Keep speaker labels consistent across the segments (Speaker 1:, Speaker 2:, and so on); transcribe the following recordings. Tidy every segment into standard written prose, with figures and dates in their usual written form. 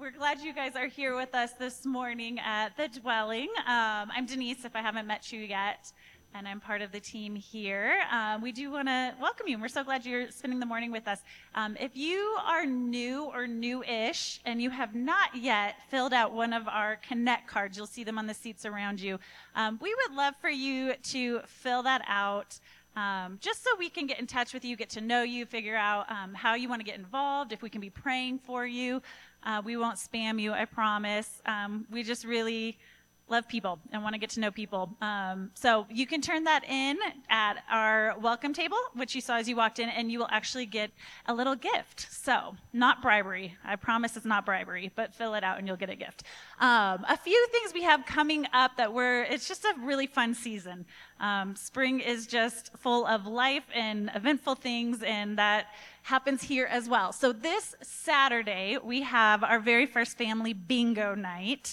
Speaker 1: We're glad you guys are here with us this morning at the Dwelling. I'm Denise, if I haven't met you yet, and I'm part of the team here. We do want to welcome you, and we're so glad you're spending the morning with us. If you are new or new-ish, and you have not yet filled out one of our Connect cards, you'll see them on the seats around you. We would love for you to fill that out. Just so we can get in touch with you, get to know you, figure out how you want to get involved, if we can be praying for you. We won't spam you, I promise. We just really love people and want to get to know people. So you can turn that in at our welcome table, which you saw as you walked in, and you will actually get a little gift. So not bribery. I promise it's not bribery, but fill it out and you'll get a gift. A few things we have coming up it's just a really fun season. Spring is just full of life and eventful things, and that happens here as well. So this Saturday, we have our very first family bingo night.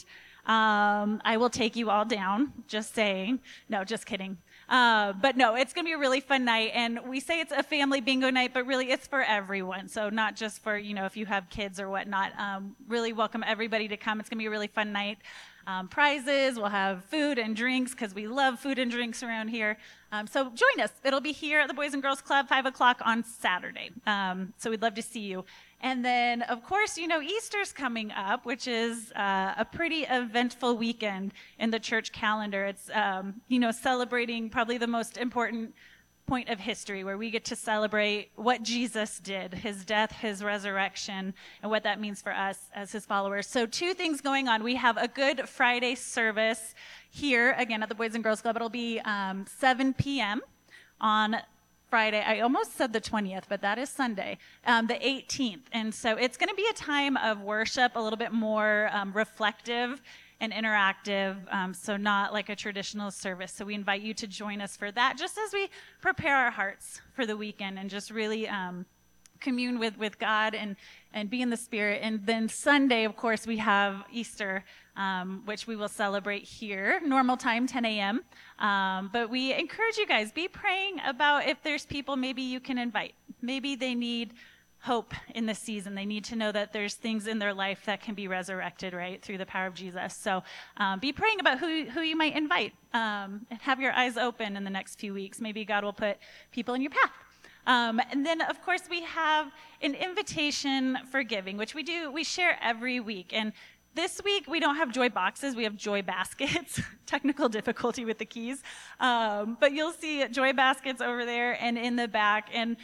Speaker 1: I will take you all down, just saying. No, just kidding. But no, it's going to be a really fun night. And we say it's a family bingo night, but really it's for everyone. So not just for, if you have kids or whatnot. Really welcome everybody to come. It's going to be a really fun night. Prizes, we'll have food and drinks because we love food and drinks around here. So join us. It'll be here at the Boys and Girls Club, 5 o'clock on Saturday. So we'd love to see you. And then, of course, Easter's coming up, which is a pretty eventful weekend in the church calendar. It's, celebrating probably the most important point of history, where we get to celebrate what Jesus did, his death, his resurrection, and what that means for us as his followers. So 2 things going on. We have a Good Friday service here, again, at the Boys and Girls Club. It'll be 7 p.m. on Friday. I almost said the 20th, but that is Sunday, the 18th. And so it's going to be a time of worship, a little bit more reflective and interactive, so not like a traditional service. So we invite you to join us for that, just as we prepare our hearts for the weekend and just really commune with God and be in the Spirit. And then Sunday, of course, we have Easter, which we will celebrate here, normal time, 10 a.m. But we encourage you guys, be praying about if there's people maybe you can invite. Maybe they need hope in this season. They need to know that there's things in their life that can be resurrected, right, through the power of Jesus. So be praying about who you might invite, and have your eyes open in the next few weeks. Maybe God will put people in your path. And then, of course, we have an invitation for giving, which we share every week. And this week, we don't have joy boxes, we have joy baskets. Technical difficulty with the keys. But you'll see joy baskets over there and in the back. And,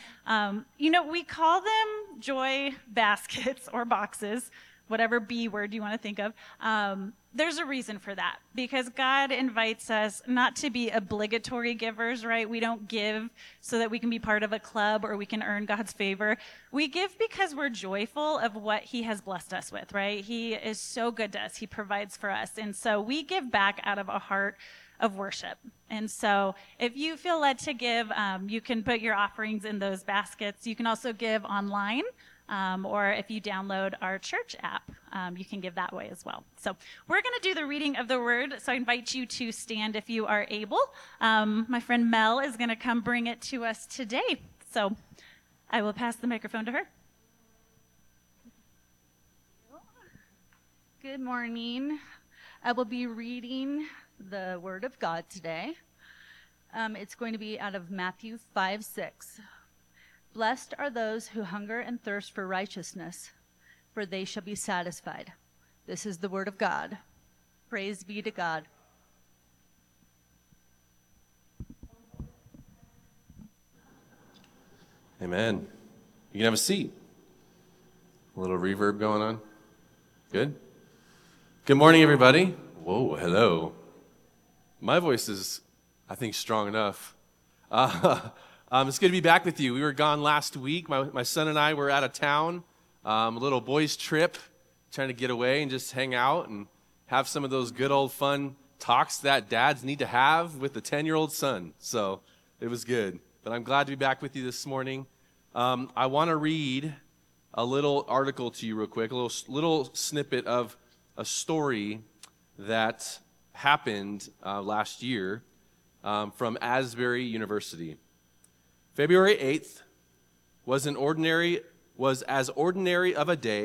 Speaker 1: we call them joy baskets or boxes, whatever B word you want to think of. There's a reason for that, because God invites us not to be obligatory givers, right? We don't give so that we can be part of a club or we can earn God's favor. We give because we're joyful of what he has blessed us with, right? He is so good to us. He provides for us. And so we give back out of a heart of worship. And so if you feel led to give, you can put your offerings in those baskets. You can also give online. Or if you download our church app, you can give that way as well. So we're going to do the reading of the word, so I invite you to stand if you are able. My friend Mel is going to come bring it to us today. So I will pass the microphone to her.
Speaker 2: Good morning. I will be reading the word of God today. It's going to be out of Matthew 5:6. Blessed are those who hunger and thirst for righteousness, for they shall be satisfied. This is the word of God. Praise be to God.
Speaker 3: Amen. You can have a seat. A little reverb going on. Good? Good morning, everybody. Whoa, hello. My voice is, I think, strong enough. It's good to be back with you. We were gone last week. My son and I were out of town, a little boys' trip, trying to get away and just hang out and have some of those good old fun talks that dads need to have with the 10-year-old son. So it was good. But I'm glad to be back with you this morning. I want to read a little article to you real quick, a little snippet of a story that happened last year from Asbury University. February 8th was as ordinary of a day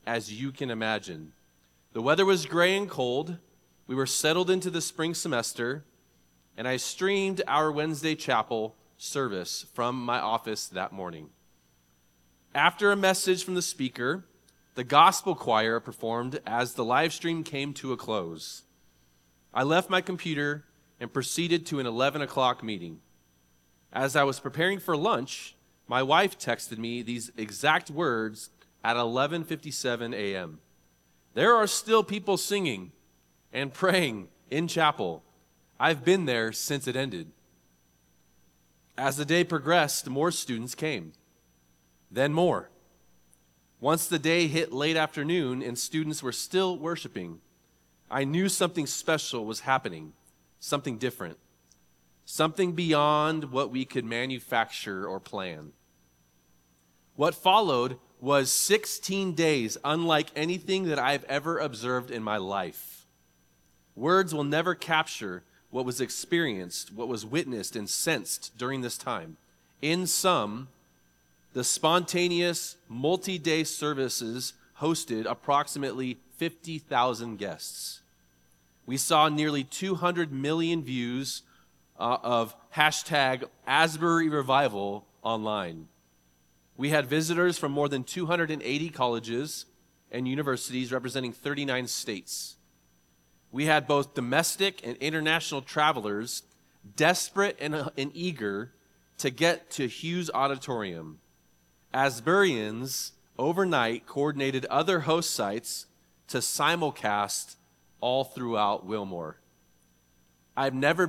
Speaker 3: as you can imagine. The weather was gray and cold. We were settled into the spring semester, and I streamed our Wednesday chapel service from my office that morning. After a message from the speaker, the gospel choir performed as the live stream came to a close. I left my computer and proceeded to an 11 o'clock meeting. As I was preparing for lunch, my wife texted me these exact words at 11:57 a.m. There are still people singing and praying in chapel. I've been there since it ended. As the day progressed, more students came. Then more. Once the day hit late afternoon and students were still worshiping, I knew something special was happening, something different, something beyond what we could manufacture or plan. What followed was 16 days unlike anything that I've ever observed in my life. Words will never capture what was experienced, what was witnessed and sensed during this time. In sum, the spontaneous multi-day services hosted approximately 50,000 guests. We saw nearly 200 million views of hashtag Asbury Revival online. We had visitors from more than 280 colleges and universities representing 39 states. We had both domestic and international travelers desperate and eager to get to Hughes Auditorium. Asburyans overnight coordinated other host sites to simulcast all throughout Wilmore. I have never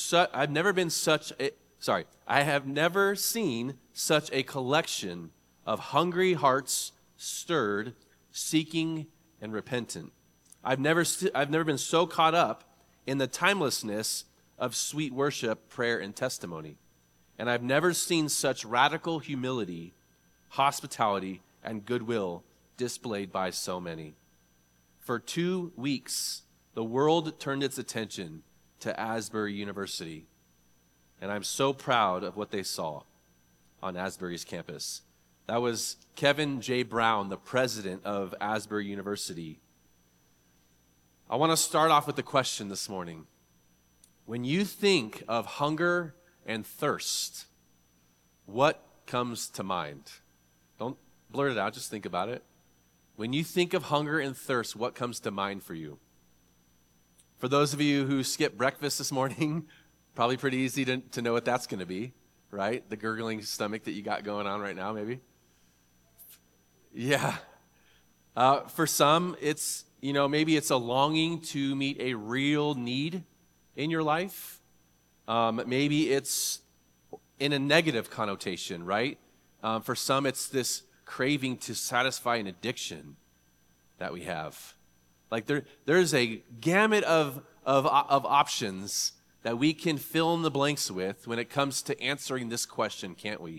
Speaker 3: seen such a collection of hungry hearts stirred, seeking, and repentant. I've never been so caught up in the timelessness of sweet worship, prayer, and testimony. And I've never seen such radical humility, hospitality, and goodwill displayed by so many. For 2 weeks, the world turned its attention to Asbury University. And I'm so proud of what they saw on Asbury's campus. That was Kevin J. Brown, the president of Asbury University. I want to start off with a question this morning. When you think of hunger and thirst, what comes to mind? Don't blurt it out, just think about it. When you think of hunger and thirst, what comes to mind for you? For those of you who skipped breakfast this morning, probably pretty easy to know what that's going to be, right? The gurgling stomach that you got going on right now, maybe? Yeah. For some, it's, maybe it's a longing to meet a real need in your life. Maybe it's in a negative connotation, right? For some, it's this craving to satisfy an addiction that we have. Like there's a gamut of options that we can fill in the blanks with when it comes to answering this question, can't we?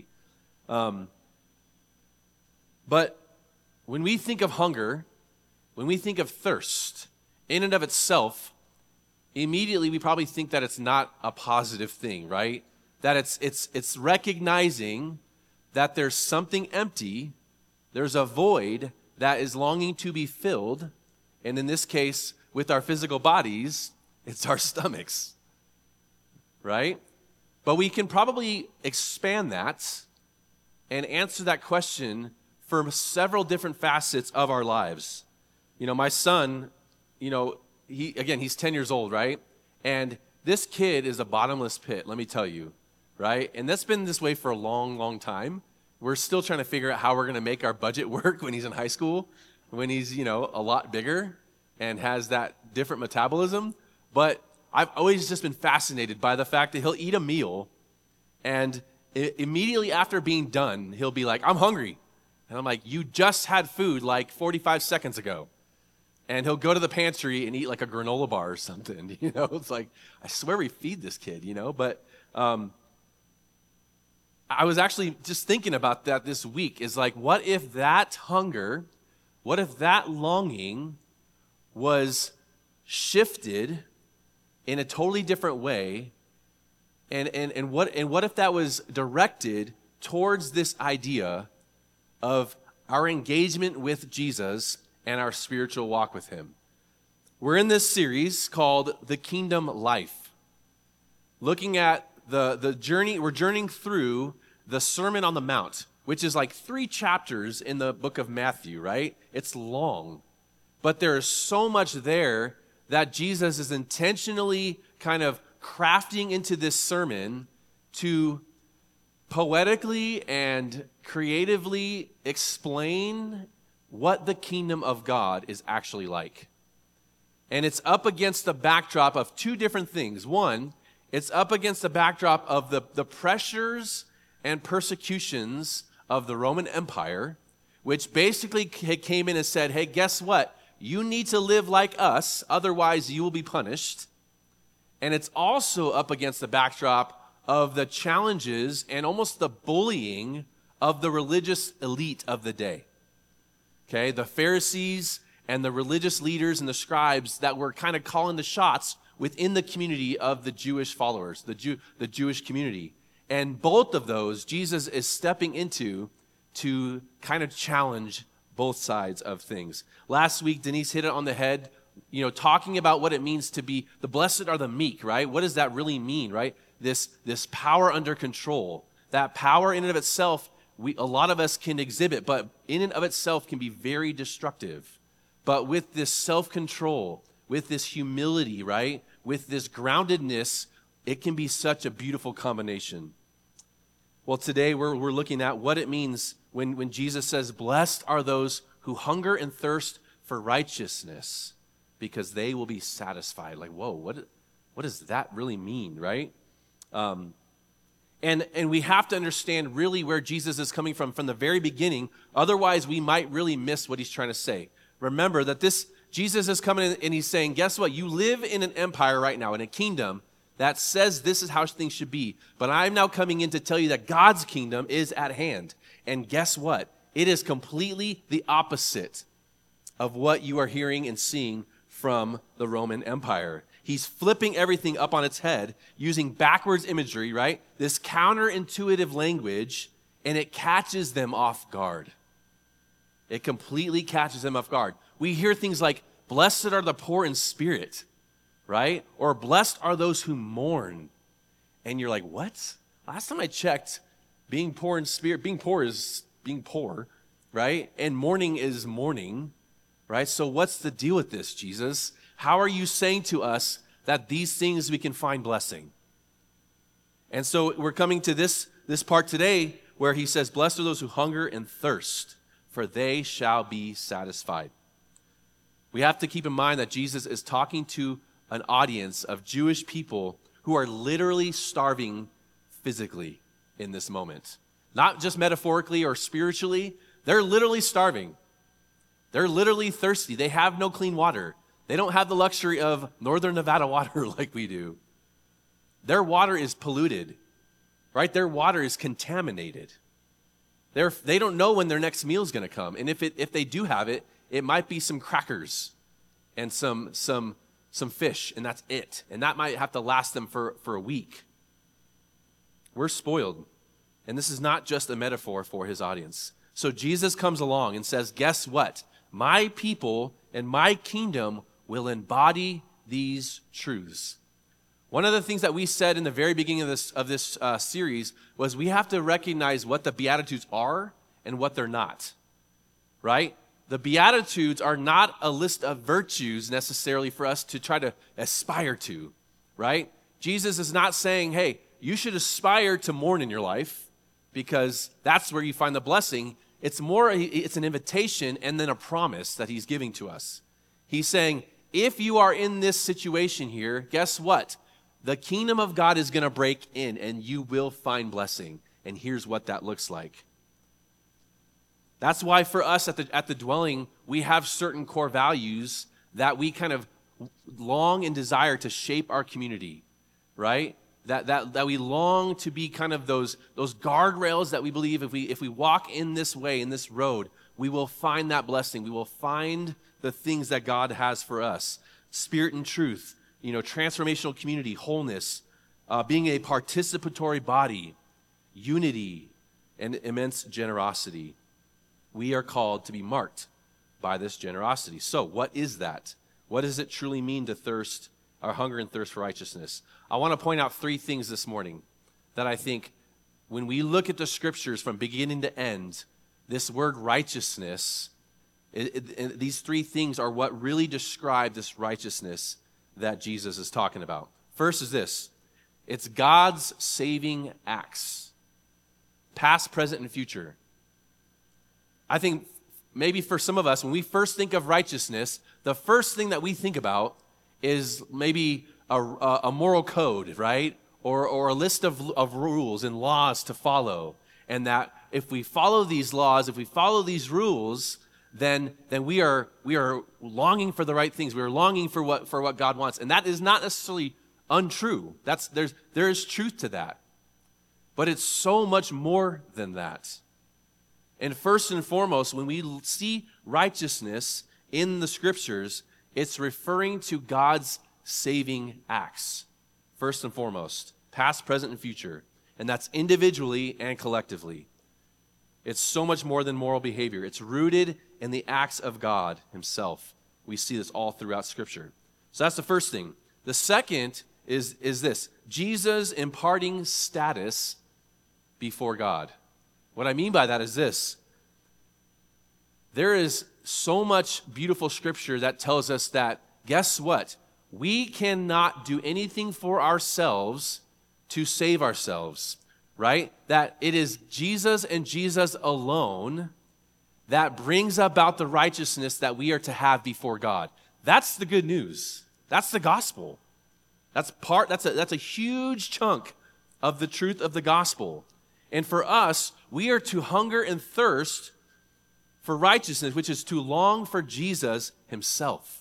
Speaker 3: But when we think of hunger, when we think of thirst, in and of itself, immediately we probably think that it's not a positive thing, right? That it's recognizing that there's something empty, there's a void that is longing to be filled, and in this case, with our physical bodies, it's our stomachs, right? But we can probably expand that and answer that question for several different facets of our lives. My son, he's 10 years old, right? And this kid is a bottomless pit, let me tell you, right? And that's been this way for a long, long time. We're still trying to figure out how we're going to make our budget work when he's in high school, when he's, a lot bigger and has that different metabolism. But I've always just been fascinated by the fact that he'll eat a meal and immediately after being done, he'll be like, I'm hungry. And I'm like, you just had food like 45 seconds ago. And he'll go to the pantry and eat like a granola bar or something, It's like, I swear we feed this kid, But I was actually just thinking about that this week, is like, what if that hunger, what if that longing was shifted in a totally different way? And what if that was directed towards this idea of our engagement with Jesus and our spiritual walk with him. We're in this series called The Kingdom Life, looking at the journey. We're journeying through the Sermon on the Mount, which is like 3 chapters in the book of Matthew, right? It's long, but there is so much there that Jesus is intentionally kind of crafting into this sermon to poetically and creatively explain what the kingdom of God is actually like. And it's up against the backdrop of 2 different things. One, it's up against the backdrop of the pressures and persecutions of the Roman Empire, which basically came in and said, hey, guess what? You need to live like us, otherwise you will be punished. And it's also up against the backdrop of the challenges and almost the bullying of the religious elite of the day. Okay, the Pharisees and the religious leaders and the scribes that were kind of calling the shots within the community of the Jewish followers, the Jewish community. And both of those, Jesus is stepping into to kind of challenge both sides of things. Last week, Denise hit it on the head, talking about what it means to be the blessed are the meek, right? What does that really mean, right? This power under control. That power in and of itself, a lot of us can exhibit, but in and of itself can be very destructive. But with this self-control, with this humility, right? With this groundedness, it can be such a beautiful combination. Well, today we're looking at what it means when Jesus says, blessed are those who hunger and thirst for righteousness, because they will be satisfied. Like, whoa, what does that really mean, right? And we have to understand really where Jesus is coming from the very beginning. Otherwise, we might really miss what he's trying to say. Remember that Jesus is coming in and he's saying, guess what? You live in an empire right now, in a kingdom that says this is how things should be. But I'm now coming in to tell you that God's kingdom is at hand. And guess what? It is completely the opposite of what you are hearing and seeing from the Roman Empire. He's flipping everything up on its head using backwards imagery, right? This counterintuitive language, and it catches them off guard. It completely catches them off guard. We hear things like, blessed are the poor in spirit, right? Or blessed are those who mourn. And you're like, what? Last time I checked, being poor in spirit, being poor is being poor, right? And mourning is mourning, right? So what's the deal with this, Jesus? How are you saying to us that these things we can find blessing? And so we're coming to this part today where he says, blessed are those who hunger and thirst, for they shall be satisfied. We have to keep in mind that Jesus is talking to an audience of Jewish people who are literally starving physically in this moment. Not just metaphorically or spiritually, they're literally starving. They're literally thirsty. They have no clean water. They don't have the luxury of Northern Nevada water like we do. Their water is polluted, right? Their water is contaminated. They don't know when their next meal is going to come. And if they do have it, it might be some crackers and some fish, and that's it. And that might have to last them for a week. We're spoiled. And this is not just a metaphor for his audience. So Jesus comes along and says, guess what? My people and my kingdom will embody these truths. One of the things that we said in the very beginning of this series was we have to recognize what the Beatitudes are and what they're not, right? The Beatitudes are not a list of virtues necessarily for us to try to aspire to, right? Jesus is not saying, hey, you should aspire to mourn in your life because that's where you find the blessing. It's an invitation and then a promise that he's giving to us. He's saying, if you are in this situation here, guess what? The kingdom of God is going to break in and you will find blessing. And here's what that looks like. That's why for us at the dwelling, we have certain core values that we kind of long and desire to shape our community, right? That we long to be kind of those guardrails that we believe if we walk in this way, in this road, we will find that blessing. We will find the things that God has for us. Spirit and truth, transformational community, wholeness, being a participatory body, unity, and immense generosity. We are called to be marked by this generosity. So what is that? What does it truly mean to thirst, or hunger and thirst for righteousness? I want to point out three things this morning that I think when we look at the scriptures from beginning to end, this word righteousness, these three things are what really describe this righteousness that Jesus is talking about. First is this: it's God's saving acts, past, present, and future. I think maybe for some of us, when we first think of righteousness, the first thing that we think about is maybe a moral code, right? Or a list of rules and laws to follow. And that if we follow these laws, if we follow these rules, then we are longing for the right things. We are longing for what God wants. And that is not necessarily untrue. There is truth to that. But it's so much more than that. And first and foremost, when we see righteousness in the scriptures, it's referring to God's saving acts. First and foremost, past, present, and future. And that's individually and collectively. It's so much more than moral behavior. It's rooted in the acts of God himself. We see this all throughout Scripture. So that's the first thing. The second is this: Jesus imparting status before God. What I mean by that is this: there is so much beautiful Scripture that tells us that, guess what? We cannot do anything for ourselves to save ourselves, right? That it is Jesus and Jesus alone that brings about the righteousness that we are to have before God. That's the good news. That's the gospel. That's a huge chunk of the truth of the gospel. And for us, we are to hunger and thirst for righteousness, which is to long for Jesus himself.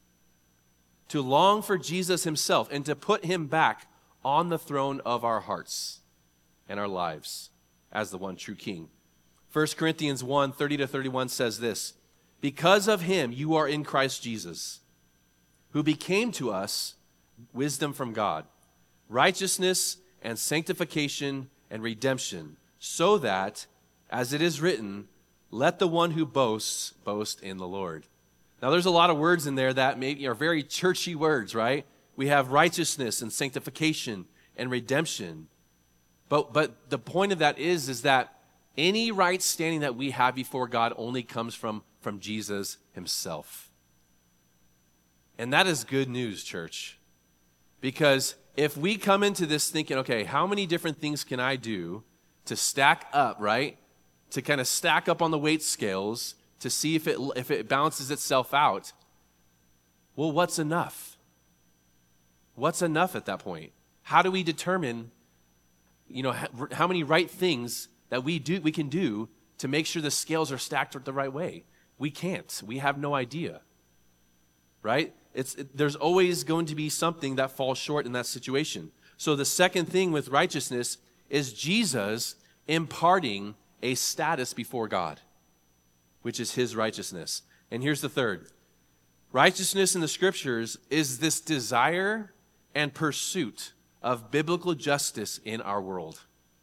Speaker 3: To long for Jesus himself and to put him back on the throne of our hearts and our lives as the one true King. 1 Corinthians 1:30-31 says this: because of him you are in Christ Jesus, who became to us wisdom from God, righteousness and sanctification and redemption, so that, as it is written, let the one who boasts boast in the Lord. Now there's a lot of words in there that maybe are very churchy words, right? We have righteousness and sanctification and redemption. But the point of that is that any right standing that we have before God only comes from Jesus himself. And that is good news, church. Because if we come into this thinking, okay, how many different things can I do to stack up, right? To kind of stack up on the weight scales to see if it balances itself out. Well, what's enough? What's enough at that point? How do we determine, how many right things that we can do to make sure the scales are stacked the right way? We can't. We have no idea. Right? There's always going to be something that falls short in that situation. So the second thing with righteousness is Jesus imparting a status before God, which is his righteousness. And here's the third. Righteousness in the scriptures is this desire and pursuit of biblical justice in our world.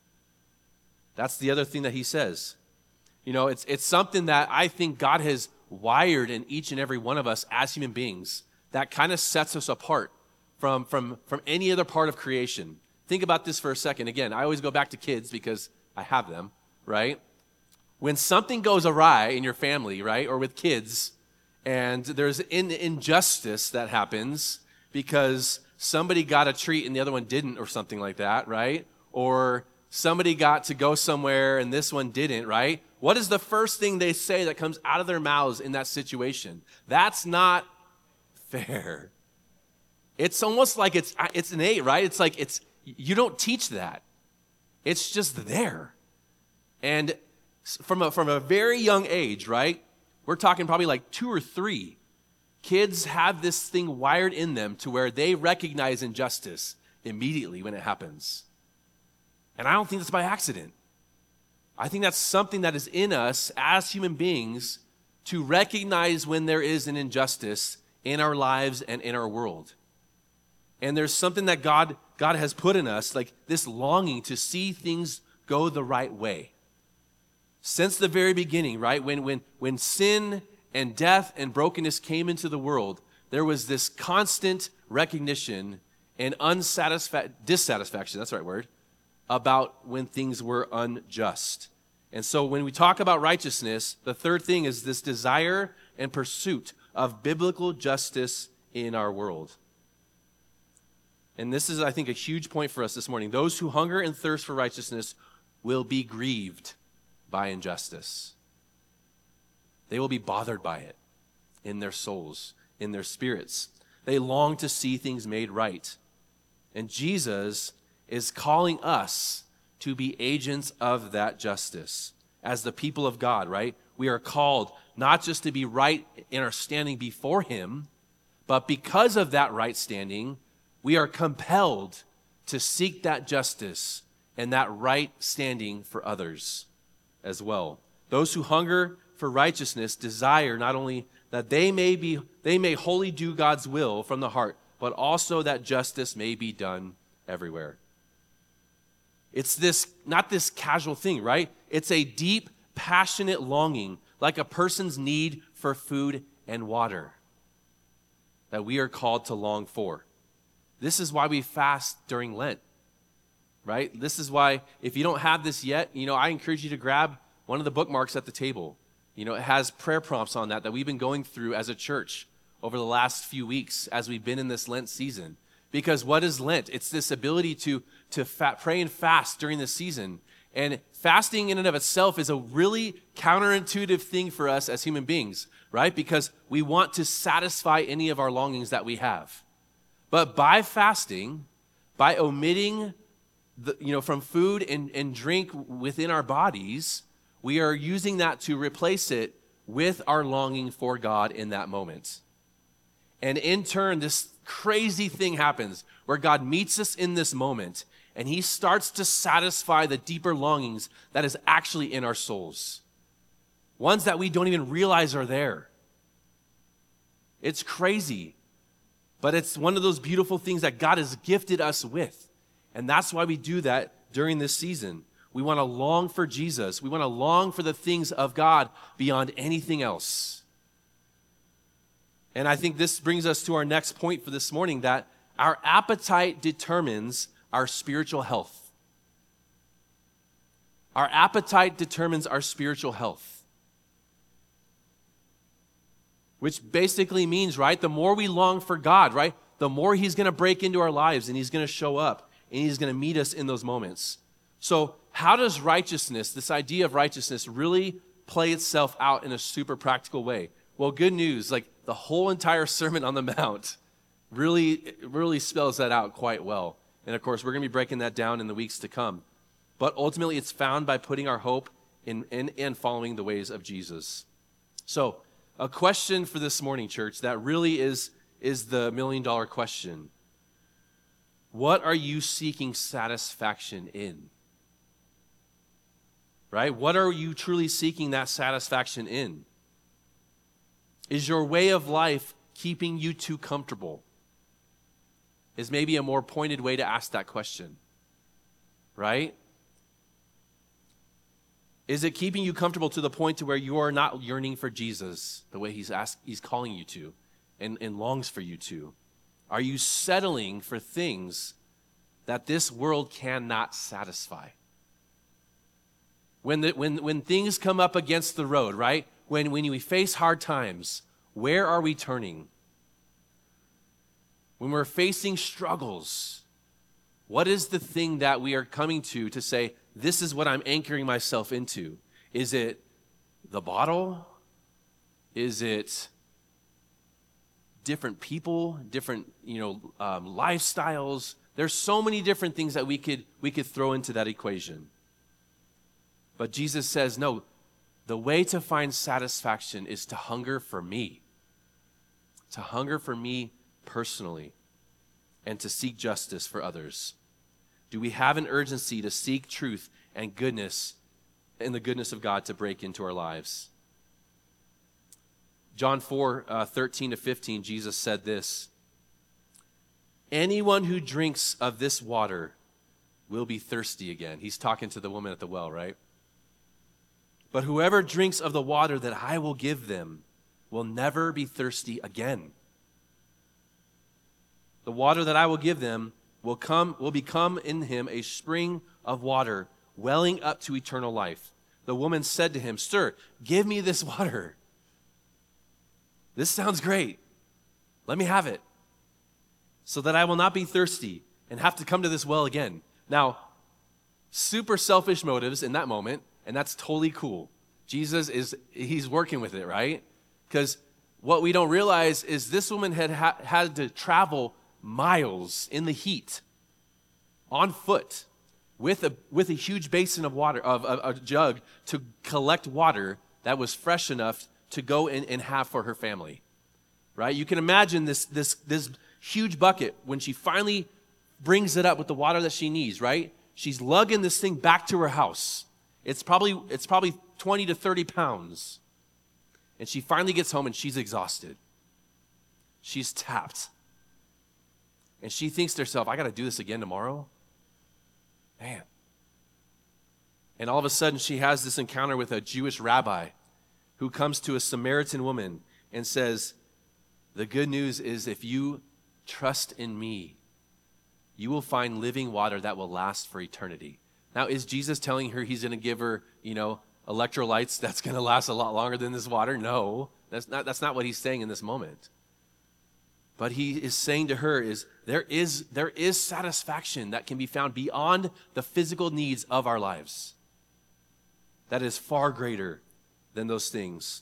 Speaker 3: That's the other thing that he says. It's something that I think God has wired in each and every one of us as human beings that kind of sets us apart from any other part of creation. Think about this for a second. Again, I always go back to kids because I have them, right? When something goes awry in your family, right, or with kids, and there's injustice that happens because somebody got a treat and the other one didn't, or something like that, right? Or somebody got to go somewhere and this one didn't, right? What is the first thing they say that comes out of their mouths in that situation? That's not fair. It's almost like it's innate, right? It's like you don't teach that. It's just there. And from a very young age, right? We're talking probably like 2 or 3. Kids have this thing wired in them to where they recognize injustice immediately when it happens. And I don't think that's by accident. I think that's something that is in us as human beings to recognize when there is an injustice in our lives and in our world. And there's something that God has put in us, like this longing to see things go the right way. Since the very beginning, right? When sin and death and brokenness came into the world, there was this constant recognition and dissatisfaction, that's the right word, about when things were unjust. And so when we talk about righteousness, the third thing is this desire and pursuit of biblical justice in our world. And this is, I think, a huge point for us this morning. Those who hunger and thirst for righteousness will be grieved by injustice. They will be bothered by it in their souls, in their spirits. They long to see things made right. And Jesus is calling us to be agents of that justice as the people of God, right? We are called not just to be right in our standing before him, but because of that right standing, we are compelled to seek that justice and that right standing for others as well. Those who hunger for righteousness desire not only that they may wholly do God's will from the heart, but also that justice may be done everywhere. It's not this casual thing, right? It's a deep, passionate longing, like a person's need for food and water, that we are called to long for. This is why we fast during Lent, right? This is why, if you don't have this yet, I encourage you to grab one of the bookmarks at the table. It has prayer prompts on that we've been going through as a church over the last few weeks as we've been in this Lent season. Because what is Lent? It's this ability to pray and fast during this season. And fasting in and of itself is a really counterintuitive thing for us as human beings, right? Because we want to satisfy any of our longings that we have. But by fasting, by omitting from food and drink within our bodies, we are using that to replace it with our longing for God in that moment. And in turn, this crazy thing happens where God meets us in this moment and he starts to satisfy the deeper longings that is actually in our souls. Ones that we don't even realize are there. It's crazy, but it's one of those beautiful things that God has gifted us with. And that's why we do that during this season. We want to long for Jesus. We want to long for the things of God beyond anything else. And I think this brings us to our next point for this morning, that our appetite determines our spiritual health. Our appetite determines our spiritual health. Which basically means, right, the more we long for God, right, the more he's going to break into our lives and he's going to show up and he's going to meet us in those moments. So how does righteousness, this idea of righteousness, really play itself out in a super practical way? Well, good news, like the whole entire Sermon on the Mount really spells that out quite well. And of course, we're going to be breaking that down in the weeks to come. But ultimately, it's found by putting our hope in and following the ways of Jesus. So, a question for this morning, church, that really is the million-dollar question. What are you seeking satisfaction in? Right? What are you truly seeking that satisfaction in? Is your way of life keeping you too comfortable? Is maybe a more pointed way to ask that question. Right? Is it keeping you comfortable to the point to where you are not yearning for Jesus the way he's calling you to and longs for you to? Are you settling for things that this world cannot satisfy? When things come up against the road, right? When we face hard times, where are we turning? When we're facing struggles, what is the thing that we are coming to say, this is what I'm anchoring myself into? Is it the bottle? Is it different people, different lifestyles? There's so many different things that we could throw into that equation. But Jesus says, no, the way to find satisfaction is to hunger for me. To hunger for me personally and to seek justice for others. Do we have an urgency to seek truth and goodness and the goodness of God to break into our lives? John 4:13-15, Jesus said this, anyone who drinks of this water will be thirsty again. He's talking to the woman at the well, right? But whoever drinks of the water that I will give them will never be thirsty again. The water that I will give them will become in him a spring of water, welling up to eternal life. The woman said to him, Sir, give me this water. This sounds great. Let me have it, so that I will not be thirsty and have to come to this well again. Now, super selfish motives in that moment, and that's totally cool. He's working with it, right? Because what we don't realize is this woman had to travel miles in the heat on foot with a huge basin of water, of a jug, to collect water that was fresh enough to go and have for her family, right? You can imagine this huge bucket when she finally brings it up with the water that she needs, right? She's lugging this thing back to her house. It's probably 20 to 30 pounds. And she finally gets home and she's exhausted. She's tapped. And she thinks to herself, I got to do this again tomorrow? Man. And all of a sudden she has this encounter with a Jewish rabbi who comes to a Samaritan woman and says, the good news is if you trust in me, you will find living water that will last for eternity. Now, is Jesus telling her he's going to give her, electrolytes that's going to last a lot longer than this water? No, that's not what he's saying in this moment. But he is saying to her there is satisfaction that can be found beyond the physical needs of our lives. That is far greater than those things.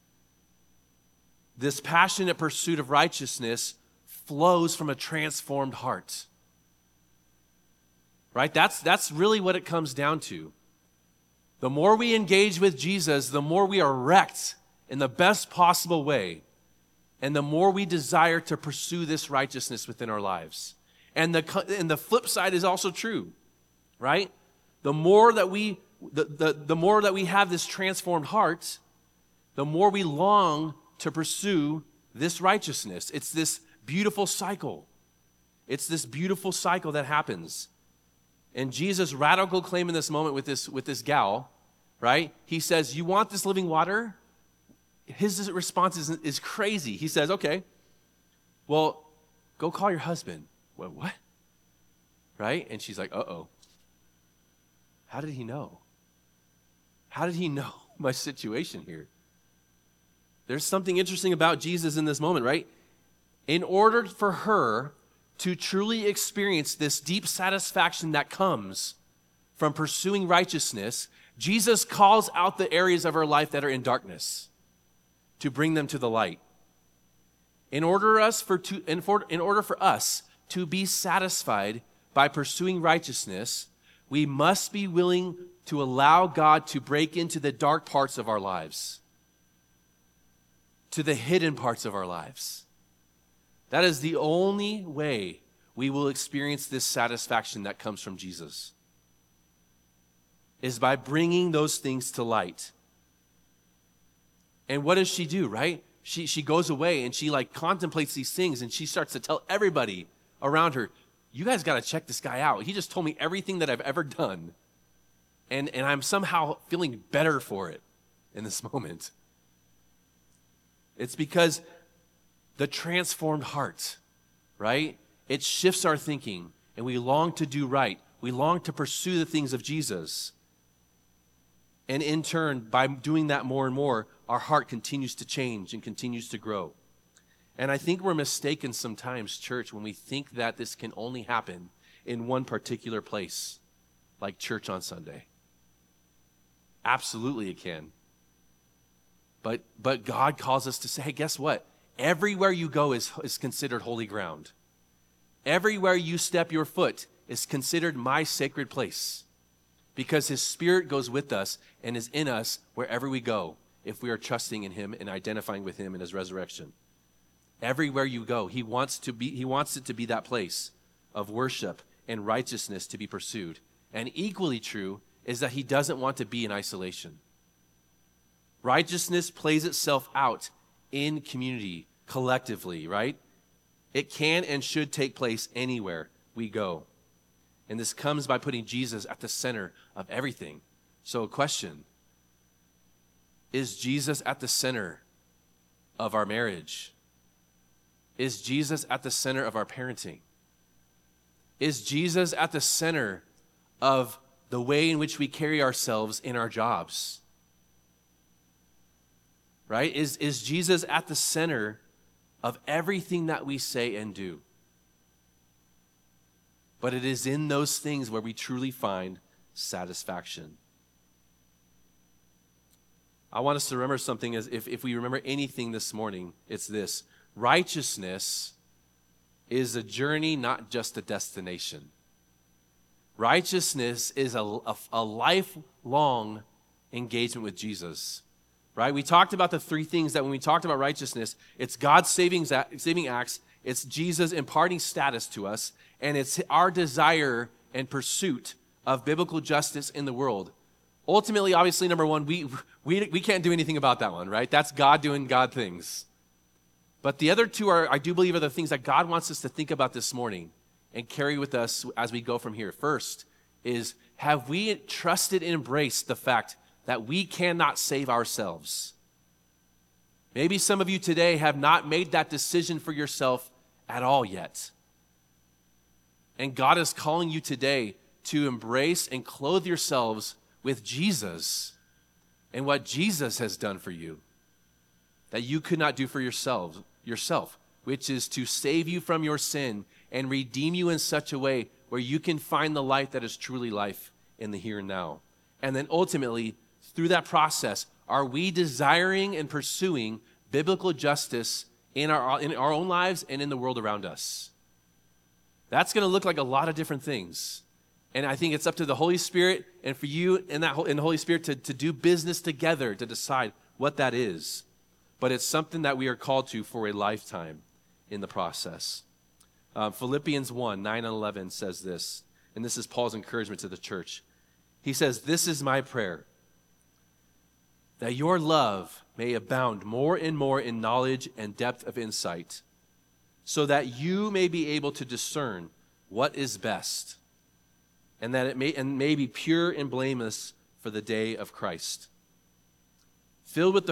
Speaker 3: This passionate pursuit of righteousness flows from a transformed heart. Right? That's really what it comes down to. The more we engage with Jesus, the more we are wrecked in the best possible way, and the more we desire to pursue this righteousness within our lives. And the flip side is also true, right? The more that we have this transformed heart, the more we long to pursue this righteousness. It's this beautiful cycle. It's this beautiful cycle that happens. And Jesus' radical claim in this moment with this gal, right? He says, you want this living water? His response is crazy. He says, okay, well, go call your husband. Well, what? Right? And she's like, uh-oh. How did he know? How did he know my situation here? There's something interesting about Jesus in this moment, right? In order for her to truly experience this deep satisfaction that comes from pursuing righteousness, Jesus calls out the areas of her life that are in darkness to bring them to the light. In order for us to be satisfied by pursuing righteousness, we must be willing to allow God to break into the dark parts of our lives, to the hidden parts of our lives. That is the only way we will experience this satisfaction that comes from Jesus, is by bringing those things to light. And what does she do, right? She goes away and she contemplates these things, and she starts to tell everybody around her, you guys got to check this guy out. He just told me everything that I've ever done. And I'm somehow feeling better for it in this moment. It's because the transformed heart, right? It shifts our thinking, and we long to do right. We long to pursue the things of Jesus. And in turn, by doing that more and more, our heart continues to change and continues to grow. And I think we're mistaken sometimes, church, when we think that this can only happen in one particular place, like church on Sunday. Absolutely it can. But God calls us to say, hey, guess what? Everywhere you go is considered holy ground. Everywhere you step your foot is considered my sacred place, because his Spirit goes with us and is in us wherever we go if we are trusting in him and identifying with him in his resurrection. Everywhere you go, he wants it to be that place of worship and righteousness to be pursued. And equally true is that he doesn't want to be in isolation. Righteousness plays itself out in community, collectively, right? It can and should take place anywhere we go. And this comes by putting Jesus at the center of everything. So a question, is Jesus at the center of our marriage? Is Jesus at the center of our parenting? Is Jesus at the center of the way in which we carry ourselves in our jobs? Right? Is Jesus at the center of everything that we say and do? But it is in those things where we truly find satisfaction. I want us to remember something, as if we remember anything this morning, it's this. Righteousness is a journey, not just a destination. Righteousness is a lifelong engagement with Jesus, right? We talked about the three things that when we talked about righteousness, it's God's saving acts, it's Jesus imparting status to us, and it's our desire and pursuit of biblical justice in the world. Ultimately, obviously, number one, we can't do anything about that one, right? That's God doing God things. But the other two I do believe, are the things that God wants us to think about this morning and carry with us as we go from here. First is, have we trusted and embraced the fact that we cannot save ourselves? Maybe some of you today have not made that decision for yourself at all yet. And God is calling you today to embrace and clothe yourselves with Jesus and what Jesus has done for you that you could not do for yourself, which is to save you from your sin and redeem you in such a way where you can find the life that is truly life in the here and now. And then ultimately, through that process, are we desiring and pursuing biblical justice in our own lives and in the world around us? That's going to look like a lot of different things. And I think it's up to the Holy Spirit and for you and the Holy Spirit to do business together to decide what that is. But it's something that we are called to for a lifetime in the process. Philippians 1, 9 and 11 says this, and this is Paul's encouragement to the church. He says, "This is my prayer, that your love may abound more and more in knowledge and depth of insight, so that you may be able to discern what is best, and that it may be pure and blameless for the day of Christ, filled with the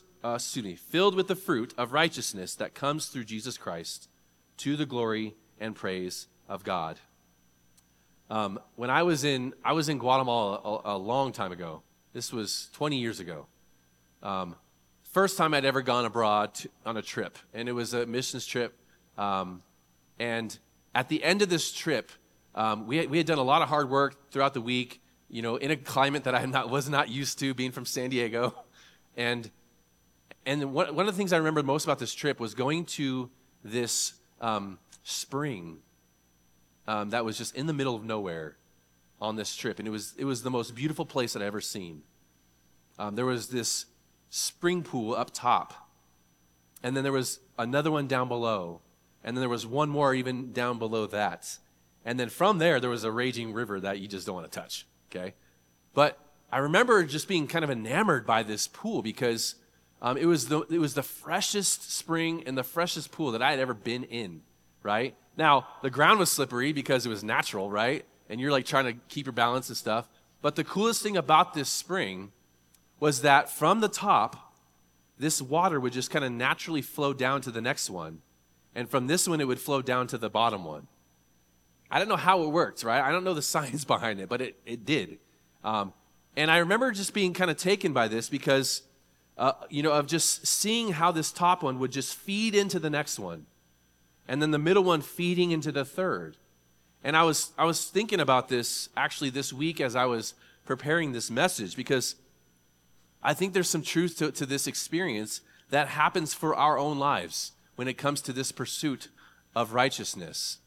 Speaker 3: fruit of righteousness that comes through Jesus Christ, to the glory and praise of God." When I was in Guatemala a long time ago. This was 20 years ago. First time I'd ever gone abroad on a trip, and it was a missions trip. And at the end of this trip, we had done a lot of hard work throughout the week, in a climate that I was not used to, being from San Diego. And one of the things I remember most about this trip was going to this spring that was just in the middle of nowhere on this trip. And it was the most beautiful place that I'd ever seen. There was this spring pool up top, and then there was another one down below, and then there was one more even down below that. And then from there was a raging river that you just don't want to touch, okay? But I remember just being kind of enamored by this pool because it was the freshest spring and the freshest pool that I had ever been in, right? Now, the ground was slippery because it was natural, right? And you're like trying to keep your balance and stuff. But the coolest thing about this spring was that from the top, this water would just kind of naturally flow down to the next one. And from this one, it would flow down to the bottom one. I don't know how it worked, right? I don't know the science behind it, but it did. And I remember just being kind of taken by this because, of just seeing how this top one would just feed into the next one. And then the middle one feeding into the third. And I was thinking about this actually this week as I was preparing this message, because I think there's some truth to this experience that happens for our own lives when it comes to this pursuit of righteousness.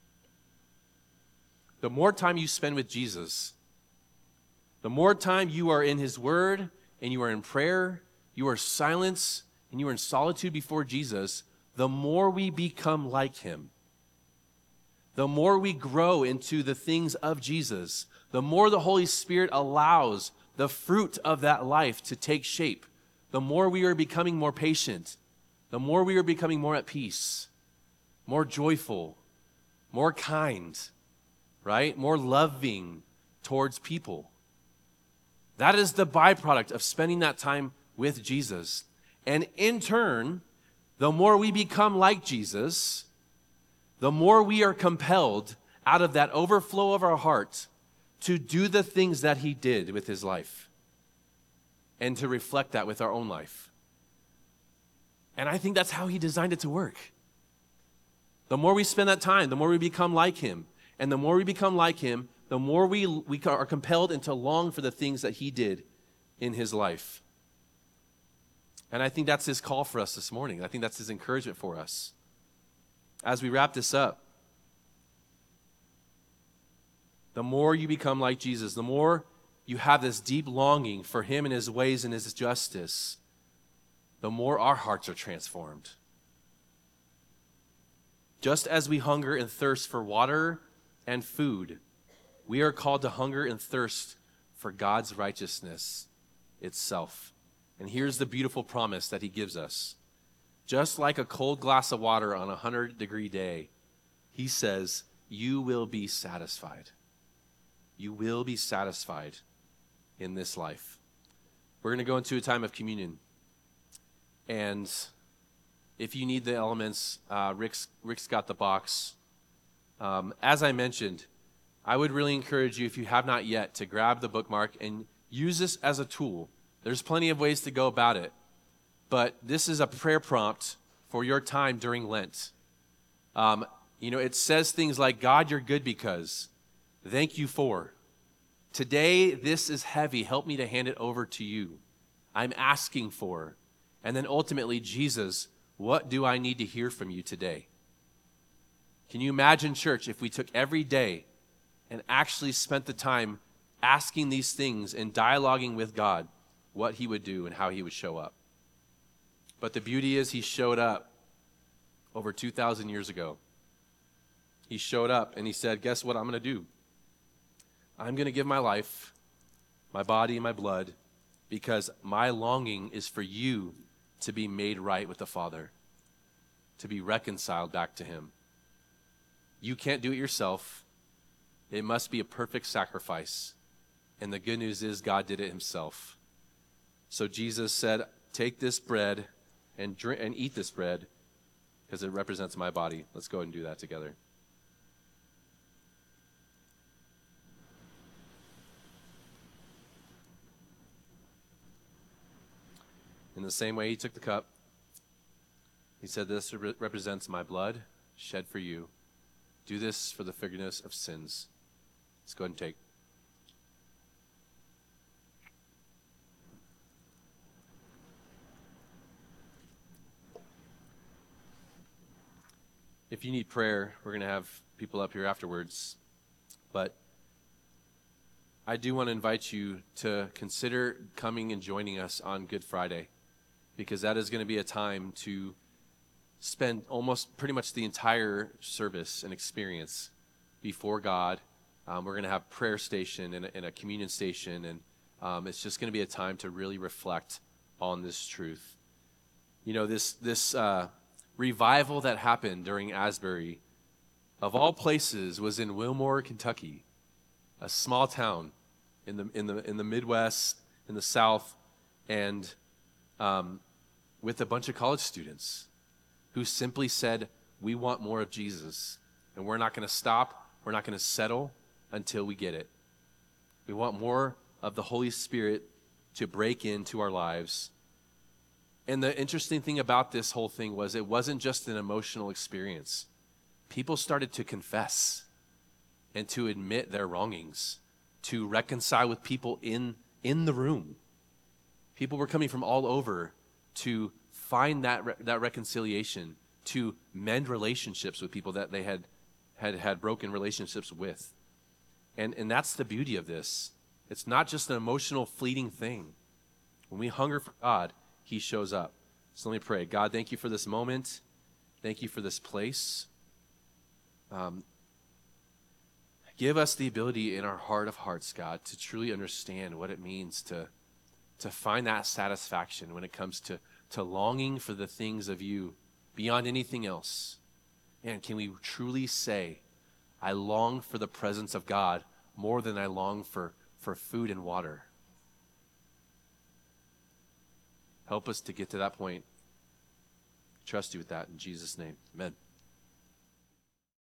Speaker 3: The more time you spend with Jesus, the more time you are in his word and you are in prayer, you are silence and you are in solitude before Jesus, the more we become like him. The more we grow into the things of Jesus, the more the Holy Spirit allows the fruit of that life to take shape, the more we are becoming more patient, the more we are becoming more at peace, more joyful, more kind, right? More loving towards people. That is the byproduct of spending that time with Jesus. And in turn, the more we become like Jesus, the more we are compelled out of that overflow of our heart to do the things that he did with his life and to reflect that with our own life. And I think that's how he designed it to work. The more we spend that time, the more we become like him. And the more we become like him, the more we are compelled and to long for the things that he did in his life. And I think that's his call for us this morning. I think that's his encouragement for us. As we wrap this up, the more you become like Jesus, the more you have this deep longing for him and his ways and his justice, the more our hearts are transformed. Just as we hunger and thirst for water and food, we are called to hunger and thirst for God's righteousness itself. And here's the beautiful promise that he gives us. Just like a cold glass of water on a 100-degree day, he says, you will be satisfied. You will be satisfied in this life. We're going to go into a time of communion. And if you need the elements, Rick's got the box. As I mentioned, I would really encourage you, if you have not yet, to grab the bookmark and use this as a tool. There's plenty of ways to go about it, but this is a prayer prompt for your time during Lent. It says things like, God, you're good because, thank you for. Today, this is heavy. Help me to hand it over to you. I'm asking for. And then ultimately, Jesus, what do I need to hear from you today? Can you imagine, church, if we took every day and actually spent the time asking these things and dialoguing with God, what he would do and how he would show up? But the beauty is he showed up over 2,000 years ago. He showed up and he said, guess what I'm going to do? I'm going to give my life, my body, and my blood, because my longing is for you to be made right with the Father, to be reconciled back to him. You can't do it yourself. It must be a perfect sacrifice. And the good news is God did it himself. So Jesus said, take this bread and drink and eat this bread because it represents my body. Let's go ahead and do that together. In the same way he took the cup, he said, this represents my blood shed for you. Do this for the forgiveness of sins. Let's go ahead and take. If you need prayer, we're going to have people up here afterwards. But I do want to invite you to consider coming and joining us on Good Friday, because that is going to be a time to spend almost pretty much the entire service and experience before God. We're going to have prayer station and a communion station, and it's just going to be a time to really reflect on this truth. You know, this revival that happened during Asbury, of all places, was in Wilmore, Kentucky, a small town in the Midwest, in the South, and with a bunch of college students who simply said, we want more of Jesus, and we're not going to stop, we're not going to settle until we get it. We want more of the Holy Spirit to break into our lives. And the interesting thing about this whole thing was it wasn't just an emotional experience. People started to confess and to admit their wrongings, to reconcile with people in the room. People were coming from all over to find that reconciliation, to mend relationships with people that they had broken relationships with. And that's the beauty of this. It's not just an emotional, fleeting thing. When we hunger for God, he shows up. So let me pray. God, thank you for this moment. Thank you for this place. Give us the ability in our heart of hearts, God, to truly understand what it means to find that satisfaction when it comes to longing for the things of you beyond anything else. And can we truly say, I long for the presence of God more than I long for food and water? Help us to get to that point. Trust you with that in Jesus' name. Amen.